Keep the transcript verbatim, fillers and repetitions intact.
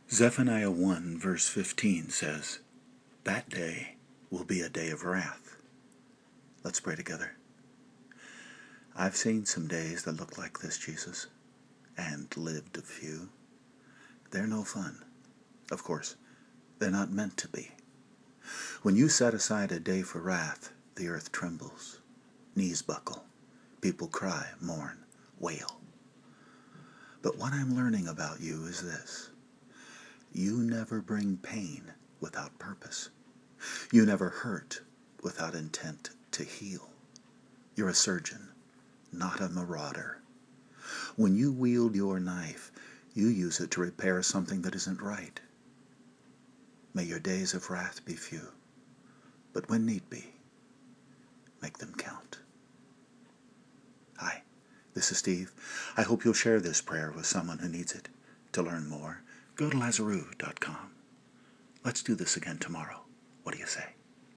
Zephaniah one verse fifteen says, "That day will be a day of wrath." Let's pray together. I've seen some days that look like this, Jesus, and lived a few. They're no fun. Of course, they're not meant to be. When you set aside a day for wrath, the earth trembles, knees buckle, people cry, mourn, wail. But what I'm learning about you is this. You never bring pain without purpose. You never hurt without intent to heal. You're a surgeon, not a marauder. When you wield your knife, you use it to repair something that isn't right. May your days of wrath be few, but when need be, make them count. Hi, this is Steve. I hope you'll share this prayer with someone who needs it. To learn more, go to Lazaru dot com. Let's do this again tomorrow. What do you say?